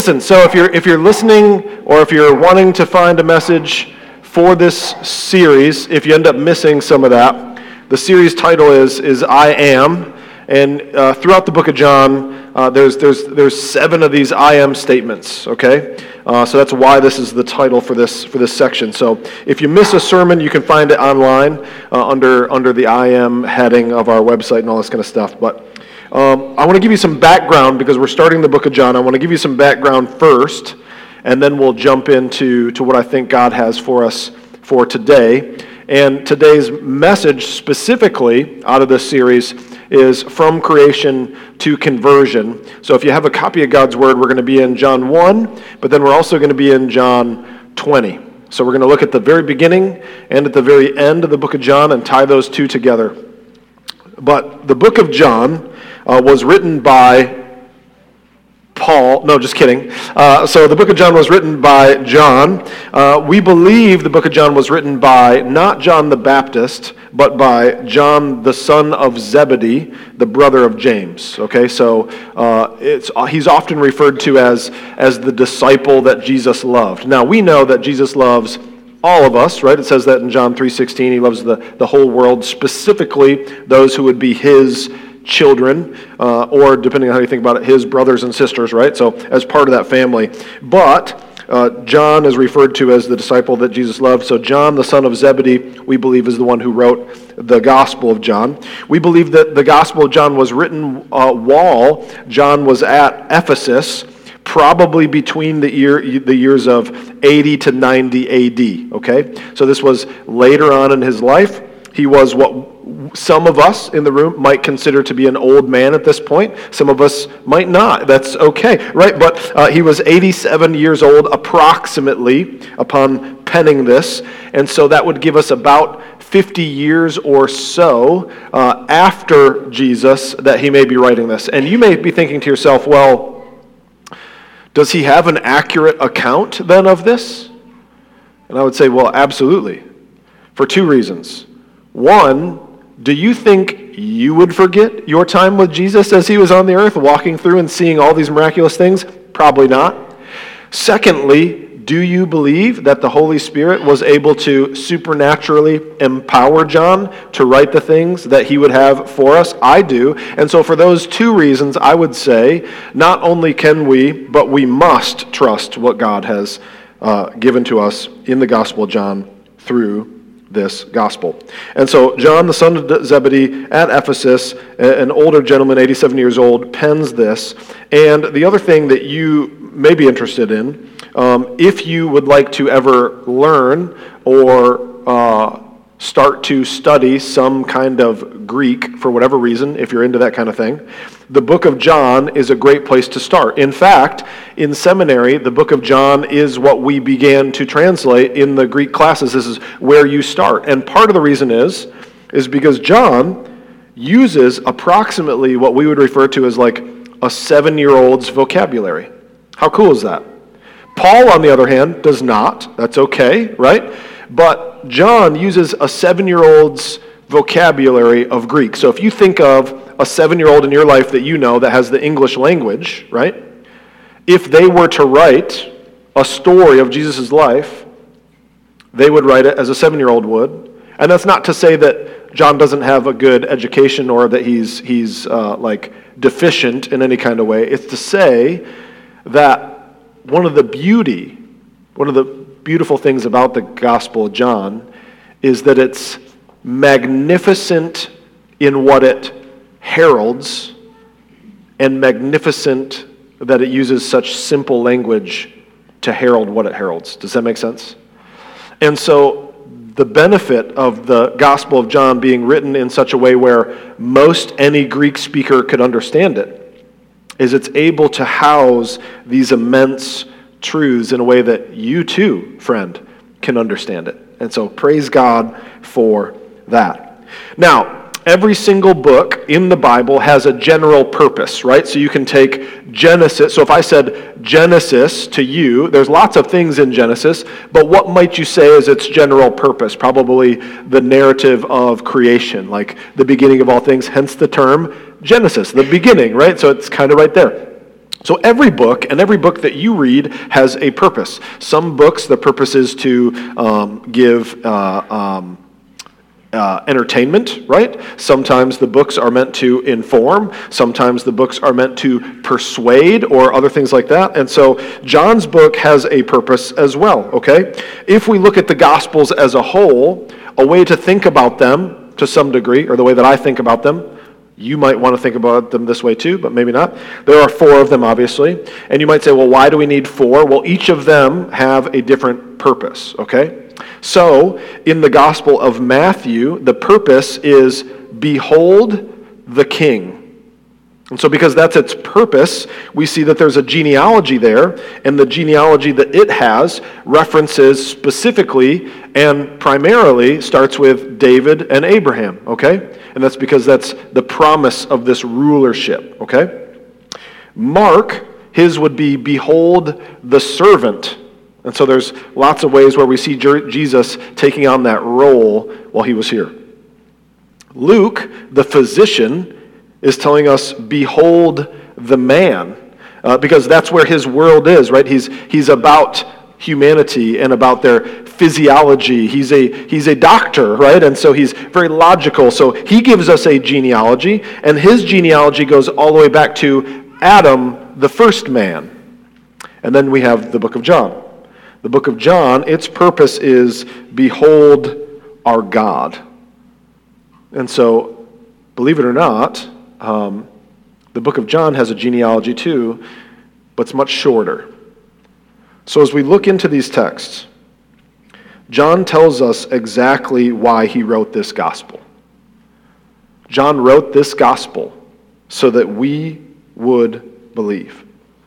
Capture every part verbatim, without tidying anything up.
Listen, so if you're if you're listening or if you're wanting to find a message for this series, if you end up missing some of that, the series title is is I Am, and uh, throughout the book of John, uh, there's there's there's seven of these I Am statements. Okay, uh, so that's why this is the title for this for this section. So if you miss a sermon, you can find it online uh, under under the I Am heading of our website and all this kind of stuff. But Um, I want to give you some background because we're starting the book of John. I want to give you some background first, and then we'll jump into to what I think God has for us for today. And today's message specifically out of this series is From Creation to Conversion. So if you have a copy of God's Word, we're going to be in John one, but then we're also going to be in John twenty. So we're going to look at the very beginning and at the very end of the book of John and tie those two together. But the book of John Uh, was written by Paul. No, just kidding. Uh, so the book of John was written by John. Uh, we believe the book of John was written by not John the Baptist, but by John the son of Zebedee, the brother of James. Okay, so uh, it's he's often referred to as as the disciple that Jesus loved. Now we know that Jesus loves all of us, right? It says that in John three sixteen. He loves the, the whole world, specifically those who would be his children, uh, or depending on how you think about it, his brothers and sisters, right? So as part of that family. But uh, John is referred to as the disciple that Jesus loved. So John, the son of Zebedee, we believe is the one who wrote the Gospel of John. We believe that the Gospel of John was written uh, while John was at Ephesus, probably between the year the years of eighty to ninety A D, okay? So this was later on in his life. He was what some of us in the room might consider to be an old man at this point. Some of us might not. That's okay, right? But uh, he was eighty-seven years old approximately upon penning this, and so that would give us about fifty years or so uh, after Jesus that he may be writing this. And you may be thinking to yourself, well, does he have an accurate account then of this? And I would say, well, absolutely, for two reasons. One, do you think you would forget your time with Jesus as he was on the earth, walking through and seeing all these miraculous things? Probably not. Secondly, do you believe that the Holy Spirit was able to supernaturally empower John to write the things that he would have for us? I do. And so for those two reasons, I would say not only can we, but we must trust what God has uh, given to us in the Gospel of John through this gospel. And so John, the son of Zebedee at Ephesus, an older gentleman, eighty-seven years old, pens this. And the other thing that you may be interested in, um, if you would like to ever learn or uh, start to study some kind of Greek for whatever reason, if you're into that kind of thing, the book of John is a great place to start. In fact, in seminary, the book of John is what we began to translate in the Greek classes. This is where you start. And part of the reason is, is because John uses approximately what we would refer to as like a seven-year-old's vocabulary. How cool is that? Paul, on the other hand, does not. That's okay, right? But John uses a seven-year-old's vocabulary of Greek. So if you think of a seven-year-old in your life that you know that has the English language, right? If they were to write a story of Jesus' life, they would write it as a seven-year-old would. And that's not to say that John doesn't have a good education or that he's he's uh, like deficient in any kind of way. It's to say that one of the beauty, one of the beautiful things about the Gospel of John is that it's magnificent in what it heralds and magnificent that it uses such simple language to herald what it heralds. Does that make sense? And so the benefit of the Gospel of John being written in such a way where most any Greek speaker could understand it is it's able to house these immense truths in a way that you too, friend, can understand it. And so praise God for that. Now, every single book in the Bible has a general purpose, right? So you can take Genesis. So if I said Genesis to you, there's lots of things in Genesis, but what might you say is its general purpose? Probably the narrative of creation, like the beginning of all things, hence the term Genesis, the beginning, right? So it's kind of right there. So every book, and every book that you read has a purpose. Some books, the purpose is to um, give uh, um, uh, entertainment, right? Sometimes the books are meant to inform. Sometimes the books are meant to persuade or other things like that. And so John's book has a purpose as well, okay? If we look at the Gospels as a whole, a way to think about them to some degree, or the way that I think about them, you might want to think about them this way too, but maybe not. There are four of them, obviously. And you might say, well, why do we need four? Well, each of them have a different purpose, okay? So, in the Gospel of Matthew, the purpose is, behold the King. And so because that's its purpose, we see that there's a genealogy there, and the genealogy that it has references specifically and primarily starts with David and Abraham, okay? And that's because that's the promise of this rulership, okay? Mark, his would be, behold the servant. And so there's lots of ways where we see Jesus taking on that role while he was here. Luke, the physician, is telling us, behold the man, uh, because that's where his world is, right? He's he's about humanity and about their physiology. He's a he's a doctor, right? And so he's very logical. So he gives us a genealogy, and his genealogy goes all the way back to Adam, the first man. And then we have the book of John. The book of John, its purpose is, behold our God. And so, believe it or not, Um, the book of John has a genealogy too, but it's much shorter. So as we look into these texts, John tells us exactly why he wrote this gospel. John wrote this gospel so that we would believe.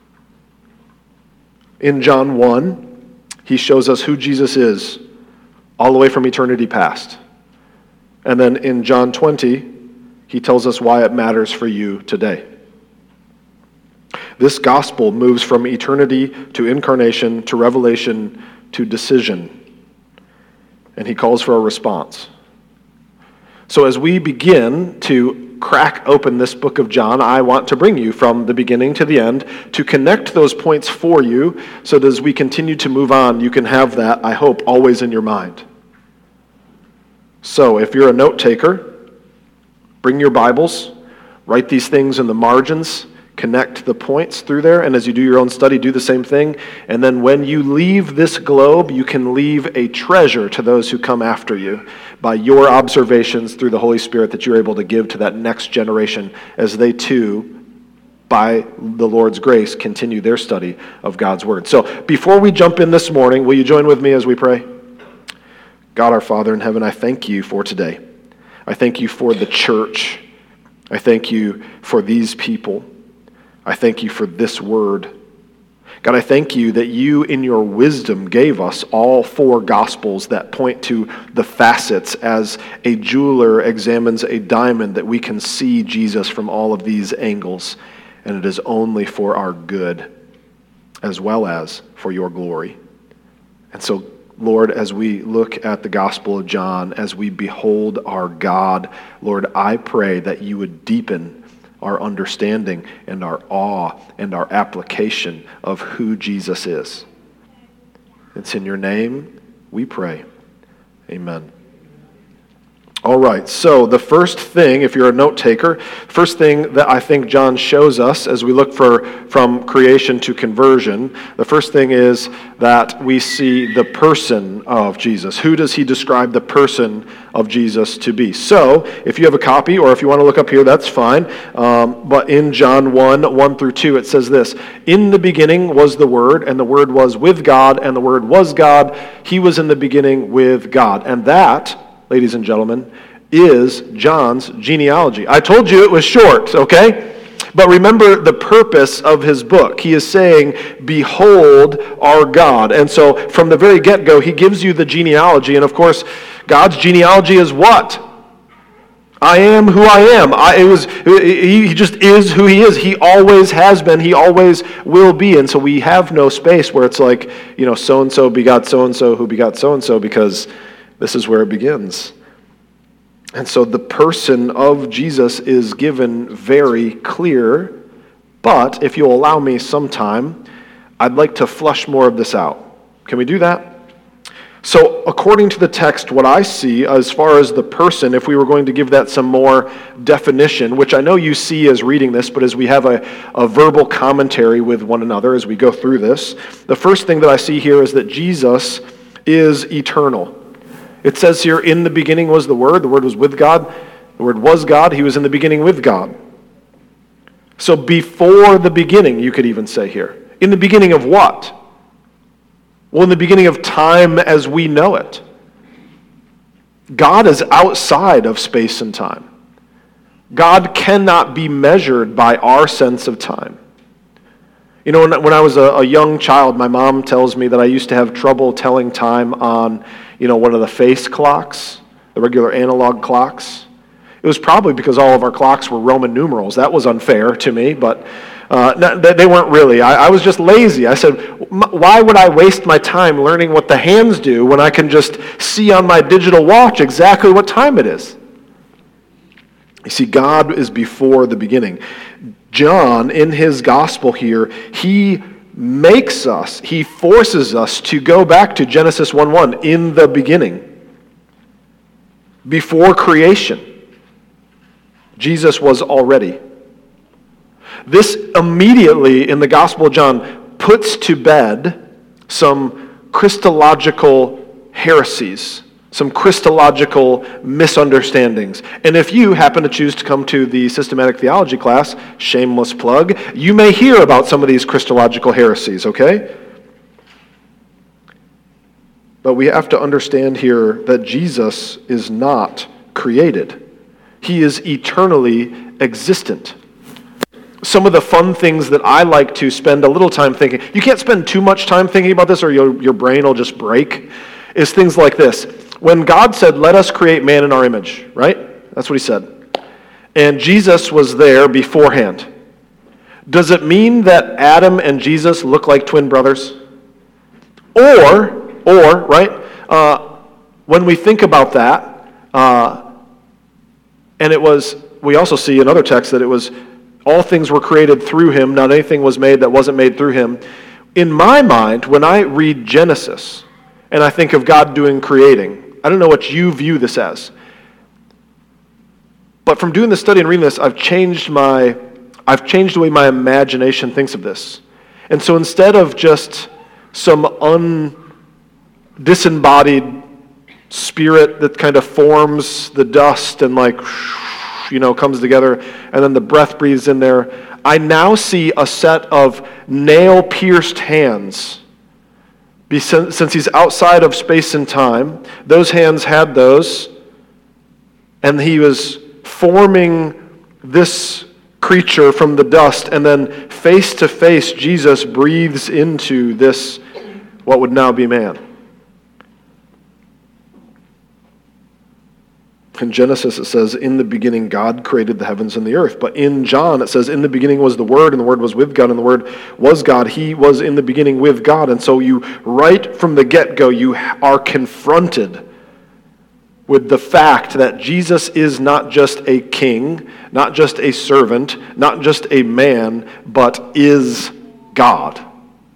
In John one, he shows us who Jesus is all the way from eternity past. And then in John twenty, he tells us why it matters for you today. This gospel moves from eternity to incarnation to revelation to decision. And he calls for a response. So as we begin to crack open this book of John, I want to bring you from the beginning to the end to connect those points for you so that as we continue to move on, you can have that, I hope, always in your mind. So if you're a note taker, bring your Bibles, write these things in the margins, connect the points through there, and as you do your own study, do the same thing. And then when you leave this globe, you can leave a treasure to those who come after you by your observations through the Holy Spirit that you're able to give to that next generation as they too, by the Lord's grace, continue their study of God's Word. So before we jump in this morning, will you join with me as we pray? God our Father in heaven, I thank you for today. I thank you for the church. I thank you for these people. I thank you for this word. God, I thank you that you in your wisdom gave us all four gospels that point to the facets as a jeweler examines a diamond, that we can see Jesus from all of these angles. And it is only for our good as well as for your glory. And so Lord, as we look at the Gospel of John, as we behold our God, Lord, I pray that you would deepen our understanding and our awe and our application of who Jesus is. It's in your name we pray. Amen. All right, so the first thing, if you're a note taker, first thing that I think John shows us as we look for from creation to conversion, the first thing is that we see the person of Jesus. Who does he describe the person of Jesus to be? So, if you have a copy, or if you want to look up here, that's fine. Um, but in John one, one through two, it says this: in the beginning was the Word, and the Word was with God, and the Word was God. He was in the beginning with God. And that, ladies and gentlemen, is John's genealogy. I told you it was short, okay? But remember the purpose of his book. He is saying, behold our God. And so from the very get-go, he gives you the genealogy. And of course, God's genealogy is what? I am who I am. I, it was, he, he just is who he is. He always has been. He always will be. And so we have no space where it's like, you know, so-and-so begot so-and-so who begot so-and-so, because this is where it begins. And so the person of Jesus is given very clear But if you'll allow me some time, I'd like to flush more of this out. Can we do that? So according to the text, what I see as far as the person, if we were going to give that some more definition, which I know you see as reading this, but as we have a, a verbal commentary with one another as we go through this, the first thing that I see here is that Jesus is eternal. It says here, in the beginning was the Word, the Word was with God, the Word was God, He was in the beginning with God. So before the beginning, you could even say here. In the beginning of what? Well, in the beginning of time as we know it. God is outside of space and time. God cannot be measured by our sense of time. You know, when, when I was a, a young child, my mom tells me that I used to have trouble telling time on, you know, one of the face clocks, the regular analog clocks. It was probably because all of our clocks were Roman numerals. That was unfair to me, but uh, no, they weren't really. I, I was just lazy. I said, why would I waste my time learning what the hands do when I can just see on my digital watch exactly what time it is? You see, God is before the beginning. John, in his gospel here, he makes us, he forces us to go back to Genesis one one, in the beginning. Before creation, Jesus was already. This immediately in the Gospel of John puts to bed some Christological heresies, some Christological misunderstandings. And if you happen to choose to come to the systematic theology class, shameless plug, you may hear about some of these Christological heresies, okay? But we have to understand here that Jesus is not created. He is eternally existent. Some of the fun things that I like to spend a little time thinking, you can't spend too much time thinking about this or your, your brain will just break, is things like this. When God said, let us create man in our image, right? That's what he said. And Jesus was there beforehand. Does it mean that Adam and Jesus look like twin brothers? Or, or, right, uh, when we think about that, uh, and it was, we also see in other texts that it was, all things were created through him, not anything was made that wasn't made through him. In my mind, when I read Genesis, and I think of God doing creating, I don't know what you view this as, but from doing this study and reading this, I've changed my, I've changed the way my imagination thinks of this. And so instead of just some un, disembodied spirit that kind of forms the dust and like, you know, comes together, and then the breath breathes in there, I now see a set of nail-pierced hands. Since he's outside of space and time, those hands had those, and he was forming this creature from the dust, and then face to face, Jesus breathes into this, what would now be man. In Genesis it says, in the beginning God created the heavens and the earth. But in John it says, in the beginning was the Word, and the Word was with God, and the Word was God. He was in the beginning with God. And so you, right from the get-go, you are confronted with the fact that Jesus is not just a king, not just a servant, not just a man, but is God.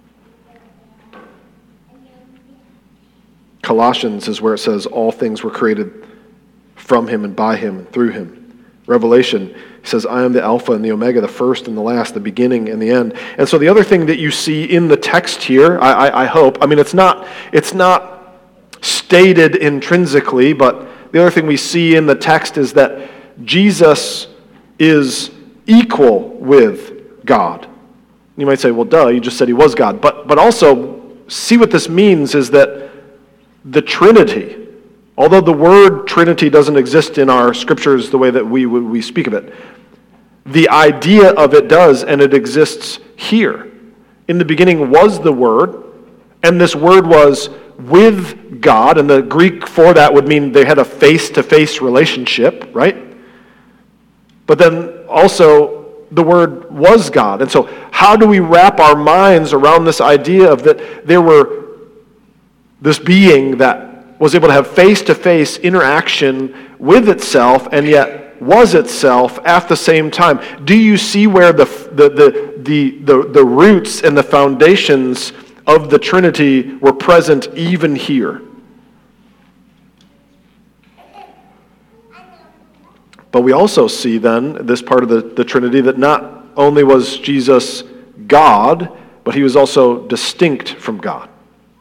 Colossians is where it says, all things were created from him and by him and through him. Revelation says, I am the Alpha and the Omega, the first and the last, the beginning and the end. And so the other thing that you see in the text here, I, I, I hope, I mean, it's not, it's not stated intrinsically, but the other thing we see in the text is that Jesus is equal with God. You might say, well, duh, you just said he was God. But, but also, see what this means is that the Trinity, although the word Trinity doesn't exist in our scriptures the way that we we speak of it, the idea of it does, and it exists here. In the beginning was the Word, and this Word was with God, and the Greek for that would mean they had a face-to-face relationship, right? But then also the Word was God. And so how do we wrap our minds around this idea of that there were this being that was able to have face-to-face interaction with itself, and yet was itself at the same time. Do you see where the the the the the, the roots and the foundations of the Trinity were present even here? But we also see then, this part of the, the Trinity, that not only was Jesus God, but he was also distinct from God.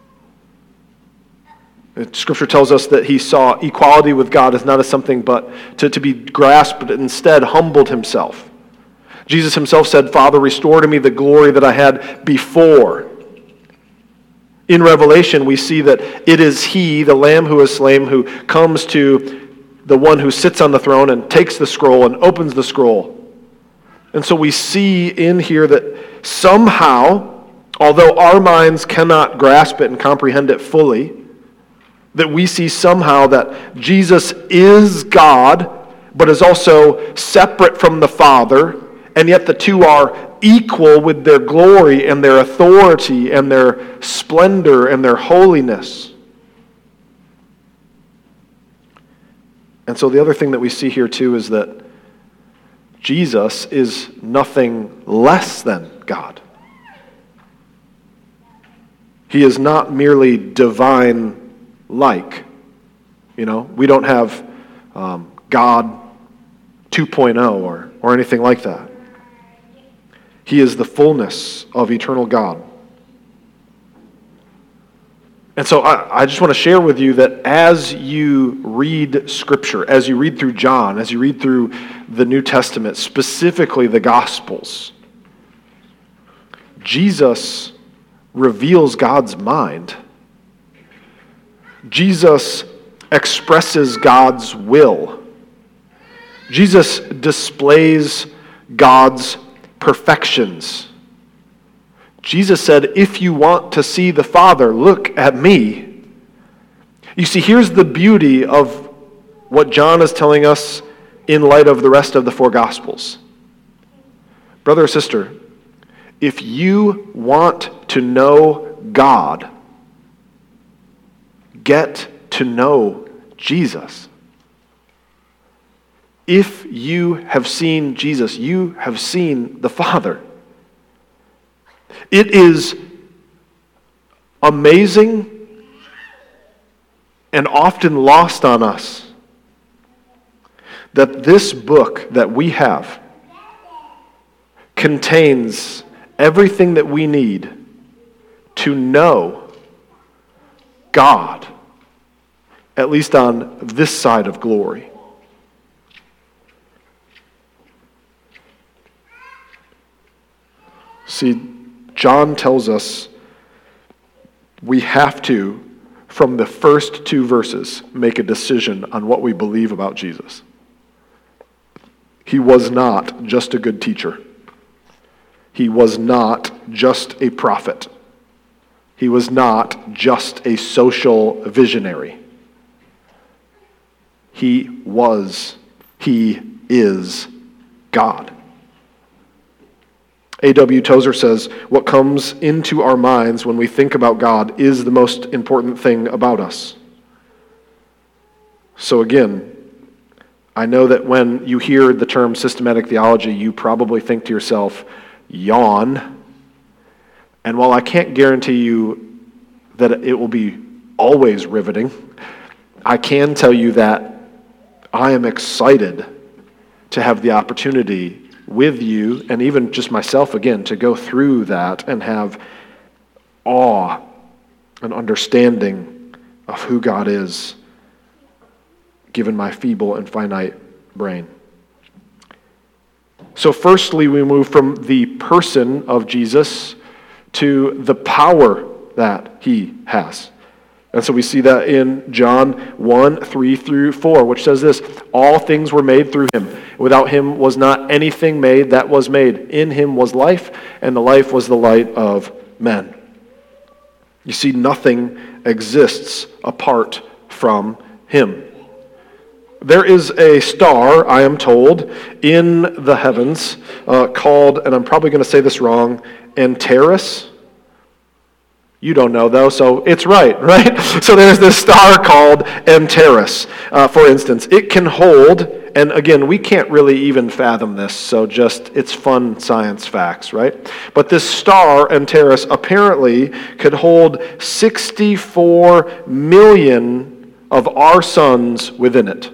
Scripture tells us that he saw equality with God as not as something but to, to be grasped, but instead humbled himself. Jesus himself said, "Father, restore to me the glory that I had before." In Revelation, we see that it is he, the Lamb who is slain, who comes to the one who sits on the throne and takes the scroll and opens the scroll. And so we see in here that somehow, although our minds cannot grasp it and comprehend it fully, that we see somehow that Jesus is God, but is also separate from the Father, and yet the two are equal with their glory and their authority and their splendor and their holiness. And so the other thing that we see here too is that Jesus is nothing less than God. He is not merely divine-like. You know, we don't have um, God two point oh or, or anything like that. He is the fullness of eternal God. And so I, I just want to share with you that as you read Scripture, as you read through John, as you read through the New Testament, specifically the Gospels, Jesus reveals God's mind. Jesus expresses God's will. Jesus displays God's perfections. Jesus said, "If you want to see the Father, look at me." You see, here's the beauty of what John is telling us in light of the rest of the four Gospels. Brother or sister, if you want to know God, get to know Jesus. If you have seen Jesus, you have seen the Father. It is amazing and often lost on us that this book that we have contains everything that we need to know God, at least on this side of glory. See, John tells us we have to, from the first two verses, make a decision on what we believe about Jesus. He was not just a good teacher. He was not just a prophet. He was not just a social visionary. He was, he is God. A W Tozer says, what comes into our minds when we think about God is the most important thing about us. So again, I know that when you hear the term systematic theology, you probably think to yourself, yawn. And while I can't guarantee you that it will be always riveting, I can tell you that I am excited to have the opportunity with you, and even just myself again, to go through that and have awe and understanding of who God is, given my feeble and finite brain. So firstly, we move from the person of Jesus to the power that he has. And so we see that in John one, three through four, which says this, all things were made through him. Without him was not anything made that was made. In him was life, and the life was the light of men. You see, nothing exists apart from him. There is a star, I am told, in the heavens uh, called, and I'm probably going to say this wrong, Antares. You don't know, though, so it's right, right? So there's this star called Antares, uh, for instance. It can hold and again, we can't really even fathom this, so just, it's fun science facts, right? But this star, Antares, apparently could hold sixty-four million of our suns within it.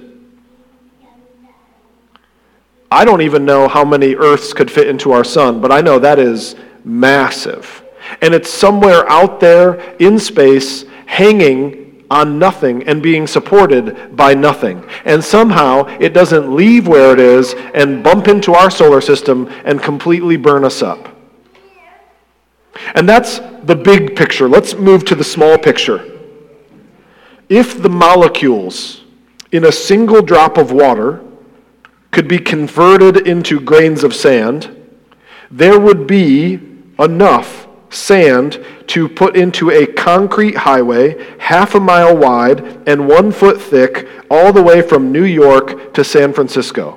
I don't even know how many Earths could fit into our sun, but I know that is massive. And it's somewhere out there in space, hanging on nothing and being supported by nothing. And somehow it doesn't leave where it is and bump into our solar system and completely burn us up. And that's the big picture. Let's move to the small picture. If the molecules in a single drop of water could be converted into grains of sand, there would be enough sand to put into a concrete highway half a mile wide and one foot thick all the way from New York to San Francisco.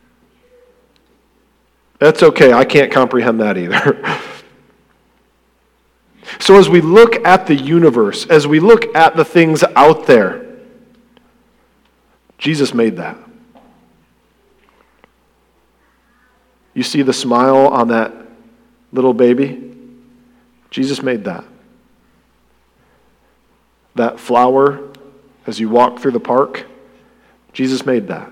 That's okay, I can't comprehend that either. So as we look at the universe, as we look at the things out there, Jesus made that. You see the smile on that little baby? Jesus made that. That flower, as you walk through the park, Jesus made that.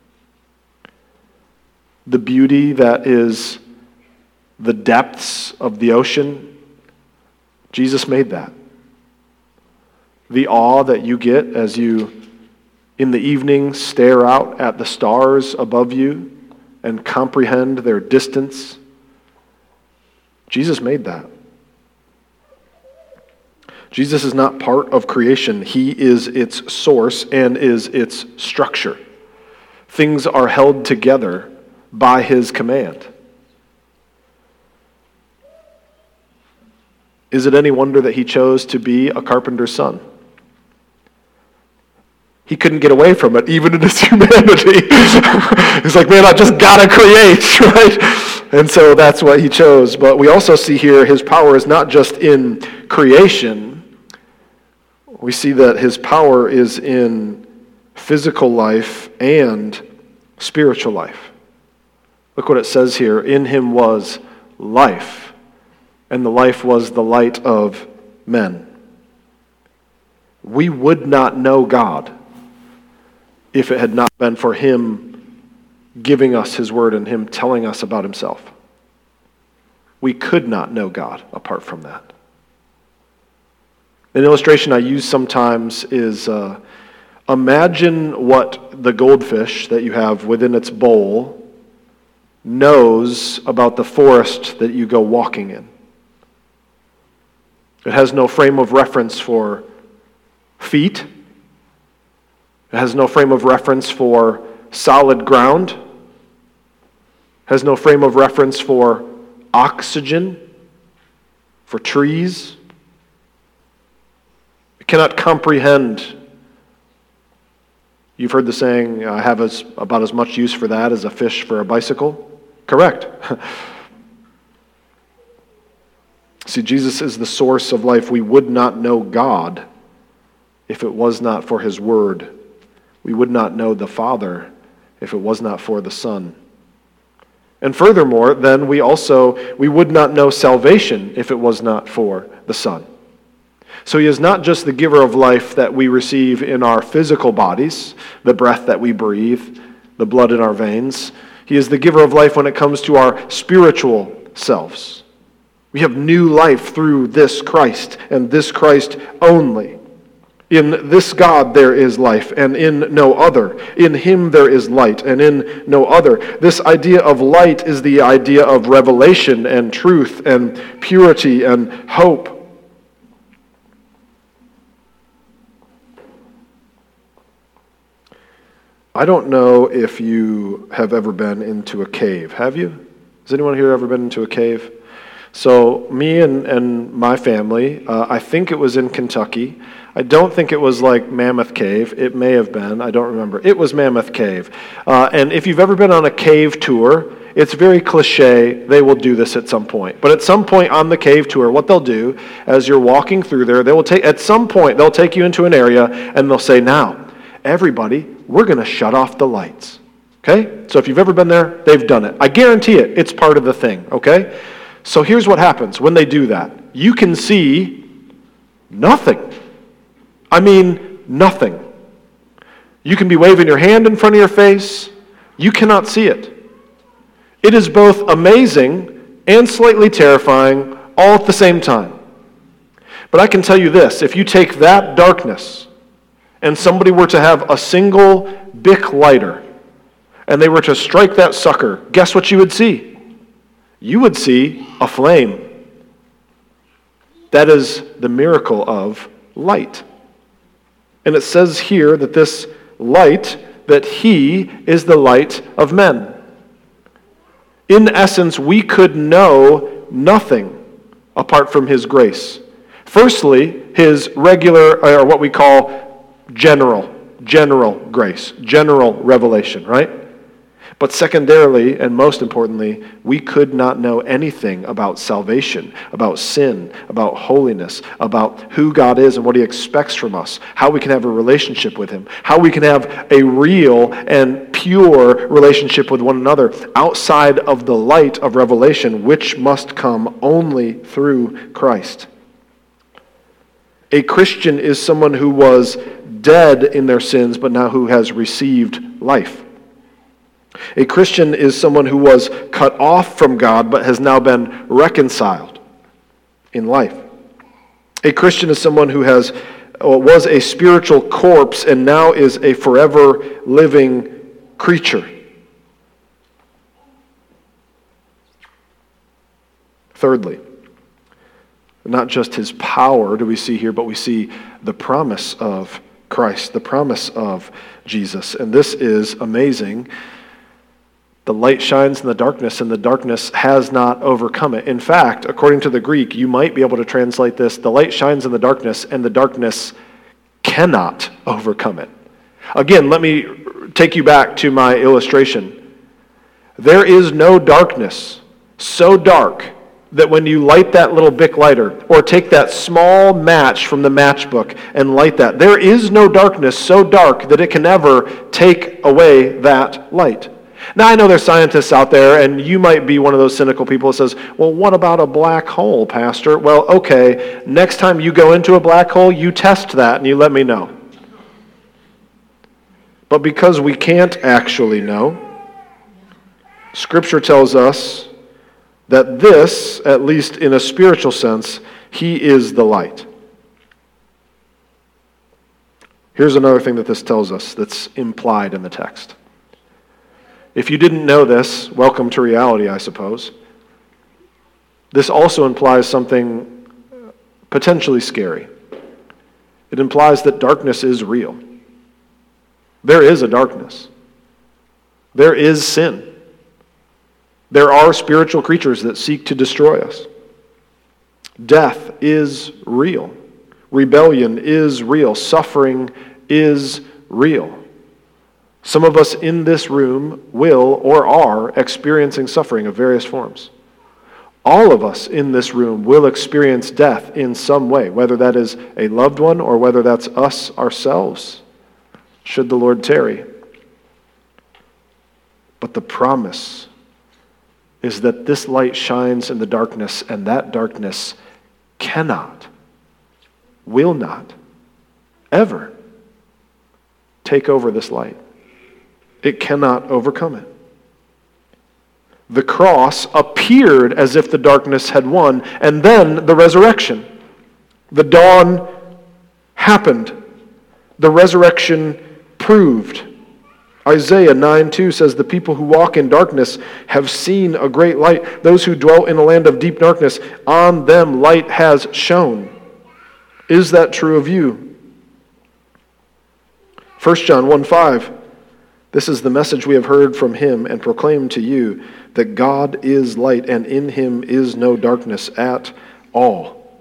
The beauty that is the depths of the ocean, Jesus made that. The awe that you get as you, in the evening, stare out at the stars above you and comprehend their distance, Jesus made that. Jesus is not part of creation. He is its source and is its structure. Things are held together by his command. Is it any wonder that he chose to be a carpenter's son? He couldn't get away from it, even in his humanity. He's like, man, I just gotta create, right? And so that's what he chose. But we also see here his power is not just in creation. We see that his power is in physical life and spiritual life. Look what it says here. In him was life, and the life was the light of men. We would not know God if it had not been for him giving us his word and him telling us about himself. We could not know God apart from that. An illustration I use sometimes is uh, imagine what the goldfish that you have within its bowl knows about the forest that you go walking in. It has no frame of reference for feet. It has no frame of reference for solid ground. It has no frame of reference for oxygen, for trees. It cannot comprehend. You've heard the saying, I have as, about as much use for that as a fish for a bicycle. Correct. See, Jesus is the source of life. We would not know God if it was not for his word. We would not know the Father if it was not for the Son. And furthermore, then we also, we would not know salvation if it was not for the Son. So he is not just the giver of life that we receive in our physical bodies, the breath that we breathe, the blood in our veins. He is the giver of life when it comes to our spiritual selves. We have new life through this Christ and this Christ only. In this God there is life, and in no other. In him there is light, and in no other. This idea of light is the idea of revelation and truth and purity and hope. I don't know if you have ever been into a cave. Have you? Has anyone here ever been into a cave? So me and, and my family, uh, I think it was in Kentucky. I don't think it was like Mammoth Cave. It may have been. I don't remember. It was Mammoth Cave. Uh, and if you've ever been on a cave tour, it's very cliche. They will do this at some point. But at some point on the cave tour, what they'll do, as you're walking through there, they will take, at some point, they'll take you into an area and they'll say, now, everybody, we're going to shut off the lights. Okay? So if you've ever been there, they've done it. I guarantee it. It's part of the thing, okay? So here's what happens when they do that. You can see nothing. I mean, nothing. You can be waving your hand in front of your face. You cannot see it. It is both amazing and slightly terrifying all at the same time. But I can tell you this, if you take that darkness and somebody were to have a single Bic lighter and they were to strike that sucker, guess what you would see? You would see a flame. That is the miracle of light. And it says here that this light, that he is the light of men. In essence, we could know nothing apart from his grace. Firstly, his regular, or what we call general, general grace, general revelation, right? But secondarily, and most importantly, we could not know anything about salvation, about sin, about holiness, about who God is and what he expects from us, how we can have a relationship with him, how we can have a real and pure relationship with one another outside of the light of revelation, which must come only through Christ. A Christian is someone who was dead in their sins, but now who has received life. A Christian is someone who was cut off from God, but has now been reconciled in life. A Christian is someone who has or was a spiritual corpse and now is a forever living creature. Thirdly, not just his power do we see here, but we see the promise of Christ, the promise of Jesus. And this is amazing. The light shines in the darkness, and the darkness has not overcome it. In fact, according to the Greek, you might be able to translate this, the light shines in the darkness, and the darkness cannot overcome it. Again, let me take you back to my illustration. There is no darkness so dark that when you light that little Bic lighter, or take that small match from the matchbook and light that, there is no darkness so dark that it can ever take away that light. Now, I know there's scientists out there, and you might be one of those cynical people that says, well, what about a black hole, Pastor? Well, okay, next time you go into a black hole, you test that and you let me know. But because we can't actually know, Scripture tells us that this, at least in a spiritual sense, he is the light. Here's another thing that this tells us that's implied in the text. If you didn't know this, welcome to reality, I suppose. This also implies something potentially scary. It implies that darkness is real. There is a darkness. There is sin. There are spiritual creatures that seek to destroy us. Death is real. Rebellion is real. Suffering is real. Some of us in this room will or are experiencing suffering of various forms. All of us in this room will experience death in some way, whether that is a loved one or whether that's us ourselves, should the Lord tarry. But the promise is that this light shines in the darkness, and that darkness cannot, will not, ever take over this light. It cannot overcome it. The cross appeared as if the darkness had won, and then the resurrection. The dawn happened. The resurrection proved. Isaiah nine two says, the people who walk in darkness have seen a great light. Those who dwell in a land of deep darkness, on them light has shone. Is that true of you? First John one five. This is the message we have heard from him and proclaimed to you, that God is light and in him is no darkness at all.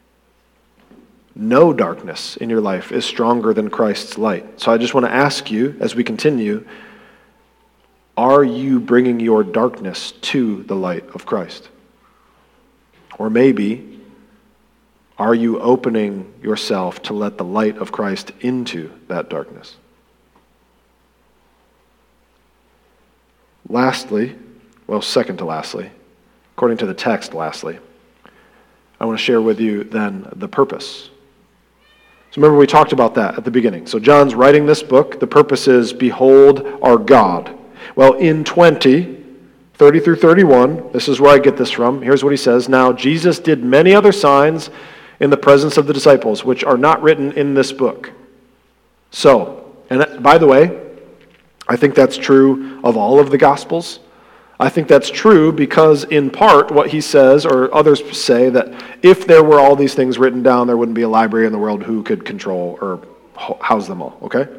No darkness in your life is stronger than Christ's light. So I just want to ask you, as we continue, are you bringing your darkness to the light of Christ? Or maybe, are you opening yourself to let the light of Christ into that darkness? lastly, well, second to lastly, according to the text, lastly, I want to share with you then the purpose. So remember we talked about that at the beginning. So John's writing this book. The purpose is, behold our God. Well, in twenty, thirty through thirty-one, this is where I get this from. Here's what he says. Now Jesus did many other signs in the presence of the disciples, which are not written in this book. So, and by the way, I think that's true of all of the Gospels. I think that's true because in part what he says, or others say, that if there were all these things written down, there wouldn't be a library in the world who could control or house them all, okay?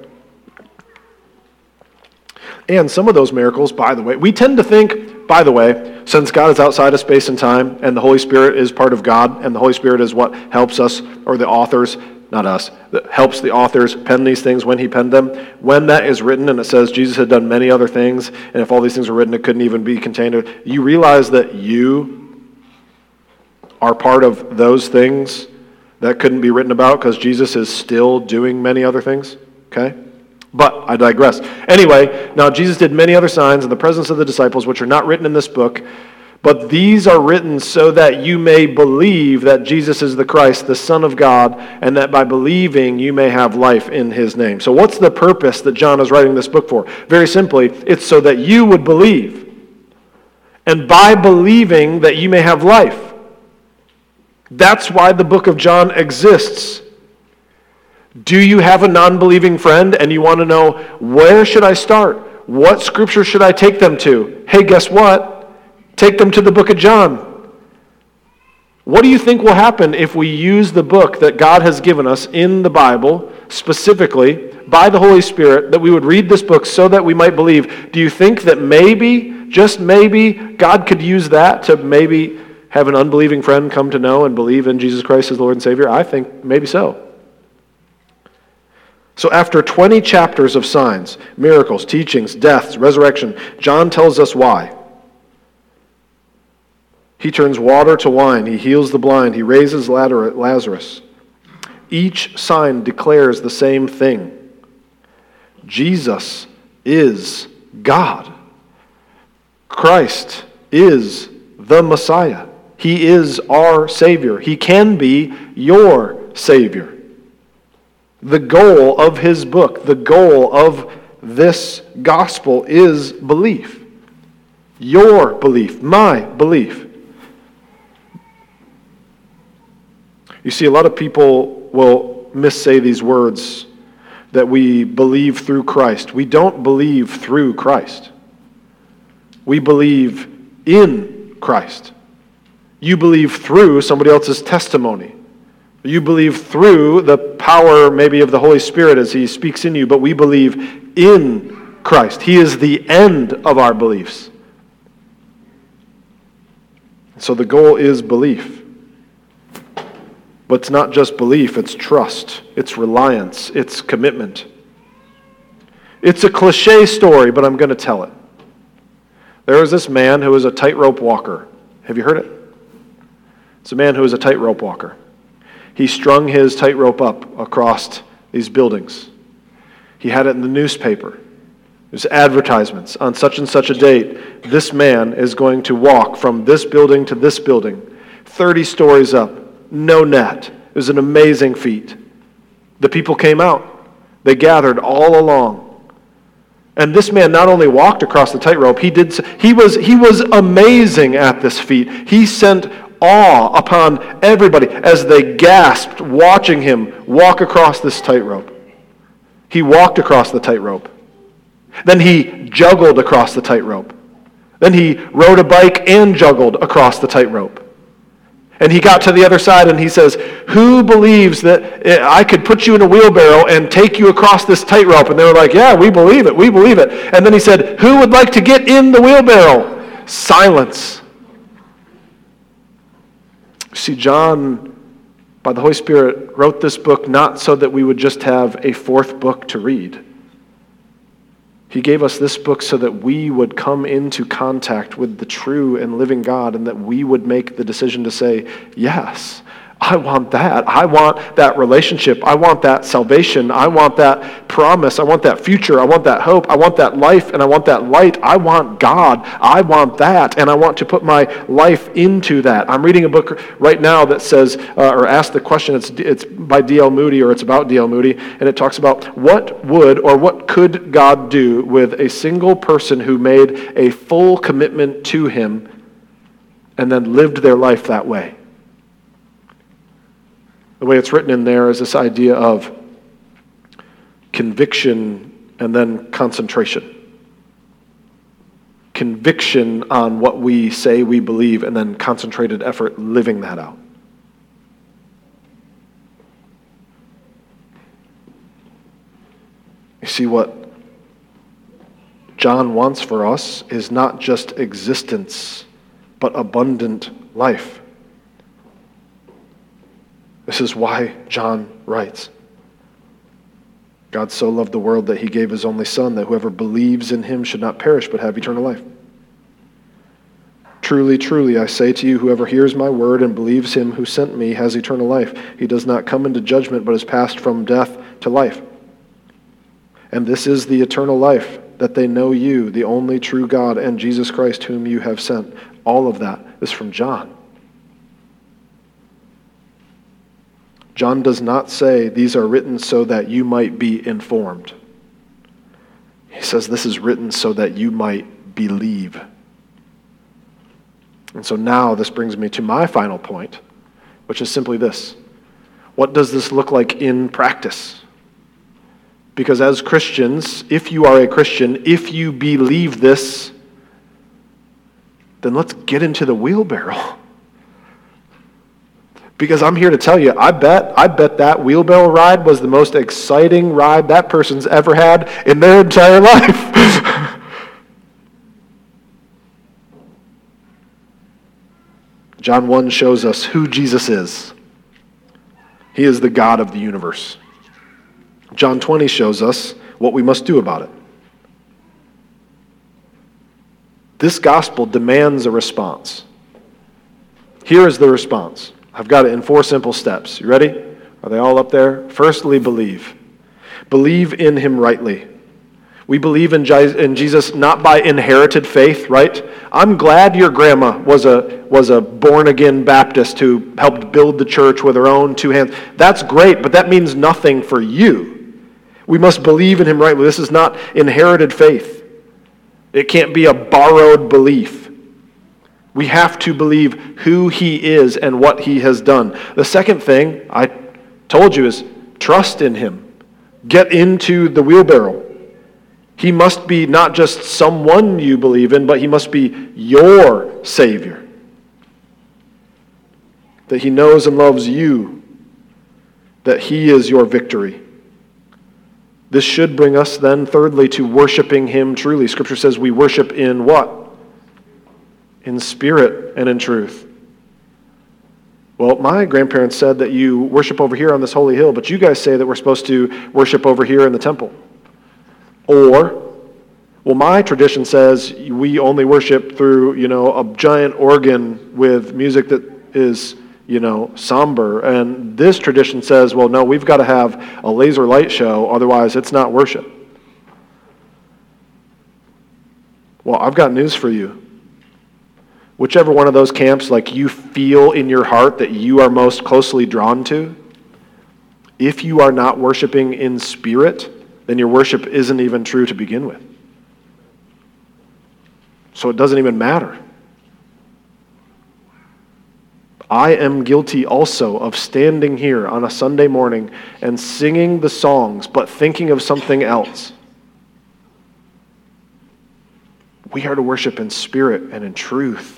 And some of those miracles, by the way, we tend to think, by the way, since God is outside of space and time, and the Holy Spirit is part of God, and the Holy Spirit is what helps us, or the authors, not us, that helps the authors pen these things when he penned them. When that is written and it says Jesus had done many other things, and if all these things were written, it couldn't even be contained. You realize that you are part of those things that couldn't be written about because Jesus is still doing many other things, okay? But I digress. Anyway, now Jesus did many other signs in the presence of the disciples, which are not written in this book, but these are written so that you may believe that Jesus is the Christ, the Son of God, and that by believing you may have life in his name. So what's the purpose that John is writing this book for? Very simply, it's so that you would believe. And by believing that you may have life. That's why the book of John exists. Do you have a non-believing friend and you want to know, where should I start? What scripture should I take them to? Hey, guess what? Take them to the book of John. What do you think will happen if we use the book that God has given us in the Bible, specifically by the Holy Spirit, that we would read this book so that we might believe? Do you think that maybe, just maybe, God could use that to maybe have an unbelieving friend come to know and believe in Jesus Christ as Lord and Savior? I think maybe so. So after twenty chapters of signs, miracles, teachings, deaths, resurrection, John tells us why. He turns water to wine. He heals the blind. He raises Lazarus. Each sign declares the same thing. Jesus is God. Christ is the Messiah. He is our Savior. He can be your Savior. The goal of his book, the goal of this gospel is belief. Your belief, my belief. You see, a lot of people will missay these words that we believe through Christ. We don't believe through Christ. We believe in Christ. You believe through somebody else's testimony. You believe through the power maybe of the Holy Spirit as he speaks in you, but we believe in Christ. He is the end of our beliefs. So the goal is belief. But it's not just belief, it's trust, it's reliance, it's commitment. It's a cliche story, but I'm going to tell it. There was this man who was a tightrope walker. Have you heard it? It's a man who was a tightrope walker. He strung his tightrope up across these buildings. He had it in the newspaper. There's advertisements. On such and such a date, this man is going to walk from this building to this building, thirty stories up. No net. It was an amazing feat. The people came out. They gathered all along. And this man not only walked across the tightrope, he did. He was he was amazing at this feat. He sent awe upon everybody as they gasped watching him walk across this tightrope. He walked across the tightrope. Then he juggled across the tightrope. Then he rode a bike and juggled across the tightrope. And he got to the other side and he says, who believes that I could put you in a wheelbarrow and take you across this tightrope? And they were like, yeah, we believe it, we believe it. And then he said, who would like to get in the wheelbarrow? Silence. See, John, by the Holy Spirit, wrote this book not so that we would just have a fourth book to read. He gave us this book so that we would come into contact with the true and living God and that we would make the decision to say, yes, I want that. I want that relationship. I want that salvation. I want that promise. I want that future. I want that hope. I want that life, and I want that light. I want God. I want that, and I want to put my life into that. I'm reading a book right now that says, uh, or asks the question, it's, it's by D L Moody, or it's about D L Moody, and it talks about what would or what could God do with a single person who made a full commitment to him and then lived their life that way. The way it's written in there is this idea of conviction and then concentration. Conviction on what we say we believe, and then concentrated effort living that out. You see, what John wants for us is not just existence, but abundant life. This is why John writes, God so loved the world that he gave his only Son, that whoever believes in him should not perish but have eternal life. Truly, truly, I say to you, whoever hears my word and believes him who sent me has eternal life. He does not come into judgment, but is passed from death to life. And this is the eternal life, that they know you, the only true God, and Jesus Christ, whom you have sent. All of that is from John. John does not say these are written so that you might be informed. He says this is written so that you might believe. And so now this brings me to my final point, which is simply this. What does this look like in practice? Because as Christians, if you are a Christian, if you believe this, then let's get into the wheelbarrow. Because I'm here to tell you, I bet, I bet that wheelbarrow ride was the most exciting ride that person's ever had in their entire life. John one shows us who Jesus is. He is the God of the universe. John twenty shows us what we must do about it. This gospel demands a response. Here is the response. I've got it in four simple steps. You ready? Are they all up there? Firstly, believe. Believe in him rightly. We believe in Jesus not by inherited faith, right? I'm glad your grandma was a was a born-again Baptist who helped build the church with her own two hands. That's great, but that means nothing for you. We must believe in him rightly. This is not inherited faith. It can't be a borrowed belief. We have to believe who he is and what he has done. The second thing I told you is trust in him. Get into the wheelbarrow. He must be not just someone you believe in, but he must be your Savior. That he knows and loves you. That he is your victory. This should bring us then, thirdly, to worshiping him truly. Scripture says we worship in what? In spirit and in truth. Well, my grandparents said that you worship over here on this holy hill, but you guys say that we're supposed to worship over here in the temple. Or, well, my tradition says we only worship through, you know, a giant organ with music that is, you know, somber. And this tradition says, well, no, we've got to have a laser light show, otherwise it's not worship. Well, I've got news for you. Whichever one of those camps, like you feel in your heart that you are most closely drawn to, if you are not worshiping in spirit, then your worship isn't even true to begin with. So it doesn't even matter. I am guilty also of standing here on a Sunday morning and singing the songs, but thinking of something else. We are to worship in spirit and in truth.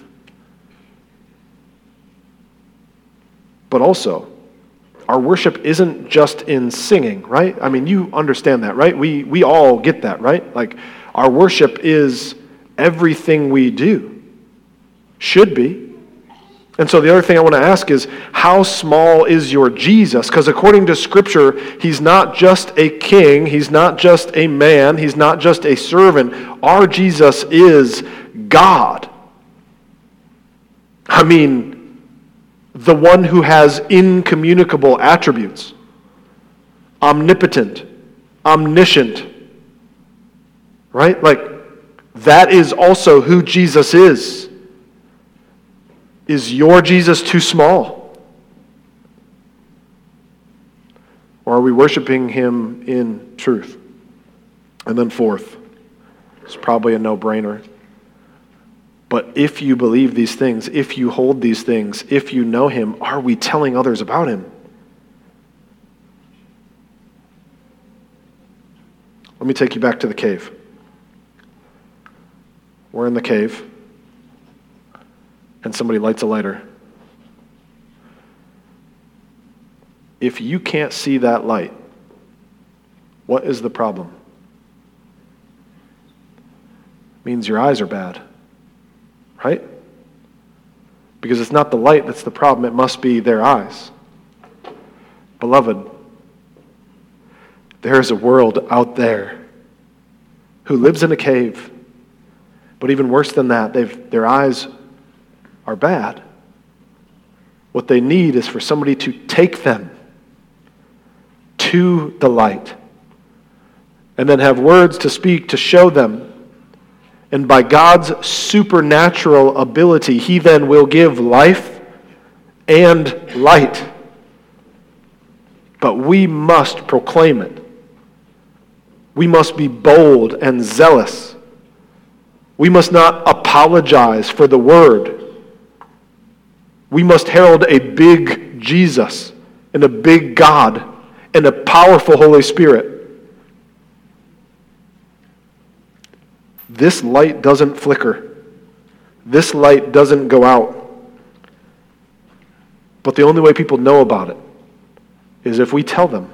But also, our worship isn't just in singing, right? I mean, you understand that, right? We we all get that, right? Like, our worship is everything we do. Should be. And so the other thing I want to ask is, how small is your Jesus? Because according to Scripture, he's not just a king, he's not just a man, he's not just a servant. Our Jesus is God. I mean, the one who has incommunicable attributes, omnipotent, omniscient, right? Like, that is also who Jesus is. Is your Jesus too small? Or are we worshiping him in truth? And then fourth, it's probably a no-brainer. But if you believe these things, if you hold these things, if you know him, are we telling others about him? Let me take you back to the cave. We're in the cave, and somebody lights a lighter. If you can't see that light, what is the problem? It means your eyes are bad, right? Because it's not the light that's the problem, it must be their eyes. Beloved, there is a world out there who lives in a cave, but even worse than that, they've, their eyes are bad. What they need is for somebody to take them to the light and then have words to speak to show them. And by God's supernatural ability, he then will give life and light. But we must proclaim it. We must be bold and zealous. We must not apologize for the word. We must herald a big Jesus and a big God and a powerful Holy Spirit. This light doesn't flicker. This light doesn't go out. But the only way people know about it is if we tell them.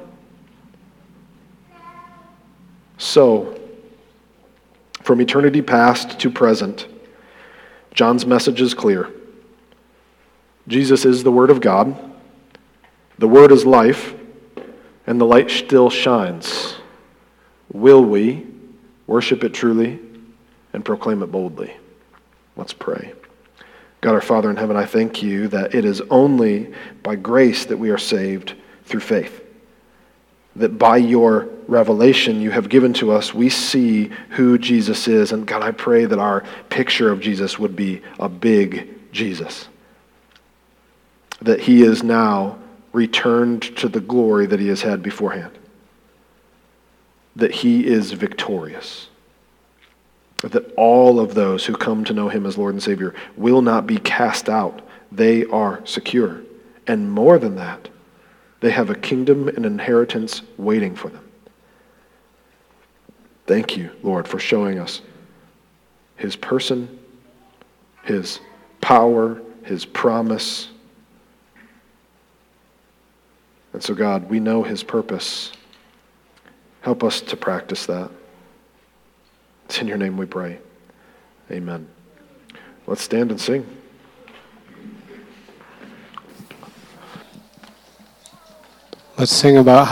So, from eternity past to present, John's message is clear. Jesus is the Word of God. The Word is life, and the light still shines. Will we worship it truly and proclaim it boldly? Let's pray. God, our Father in heaven, I thank you that it is only by grace that we are saved through faith. That by your revelation you have given to us, we see who Jesus is. And God, I pray that our picture of Jesus would be a big Jesus. That he is now returned to the glory that he has had beforehand. That he is victorious. That all of those who come to know him as Lord and Savior will not be cast out. They are secure. And more than that, they have a kingdom and inheritance waiting for them. Thank you, Lord, for showing us his person, his power, his promise. And so, God, we know his purpose. Help us to practice that. It's in your name we pray. Amen. Let's stand and sing. Let's sing about